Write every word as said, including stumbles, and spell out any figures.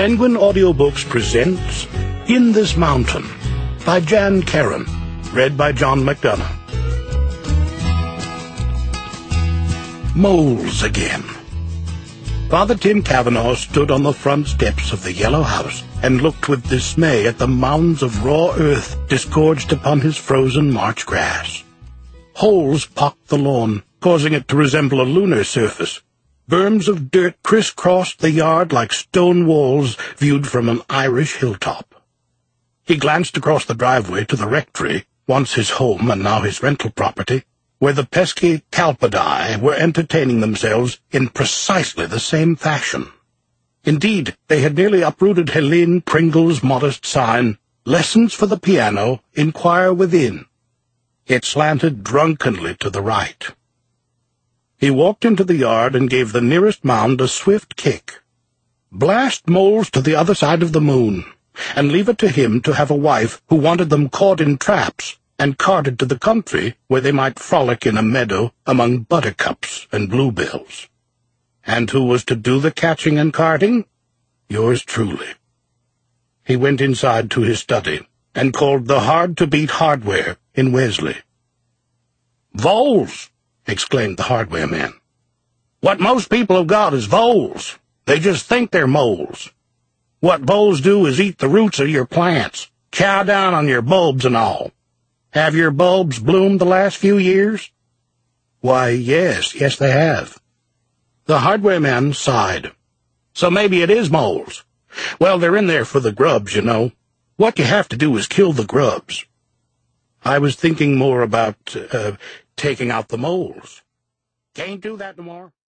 Penguin Audiobooks presents In This Mountain by Jan Karon, read by John McDonough. Moles again. Father Tim Cavanaugh stood on the front steps of the yellow house and looked with dismay at the mounds of raw earth disgorged upon his frozen March grass. Holes pocked the lawn, causing it to resemble a lunar surface. Berms of dirt crisscrossed the yard like stone walls viewed from an Irish hilltop. He glanced across the driveway to the rectory, once his home and now his rental property, where the pesky Calpadi were entertaining themselves in precisely the same fashion. Indeed, they had nearly uprooted Helene Pringle's modest sign, "Lessons for the piano, inquire within." It slanted drunkenly to the right. He walked into the yard and gave the nearest mound a swift kick. Blast moles to the other side of the moon, and leave it to him to have a wife who wanted them caught in traps and carted to the country where they might frolic in a meadow among buttercups and bluebells. And who was to do the catching and carting? Yours truly. He went inside to his study and called the hard-to-beat hardware in Wesley. "Voles!" exclaimed the hardware man. "What most people have got is voles. They just think they're moles. What voles do is eat the roots of your plants, chow down on your bulbs and all. Have your bulbs bloomed the last few years?" "Why, yes, yes they have." The hardware man sighed. "So maybe it is moles. Well, they're in there for the grubs, you know. What you have to do is kill the grubs." "I was thinking more about, uh, taking out the moles." "Can't do that no more."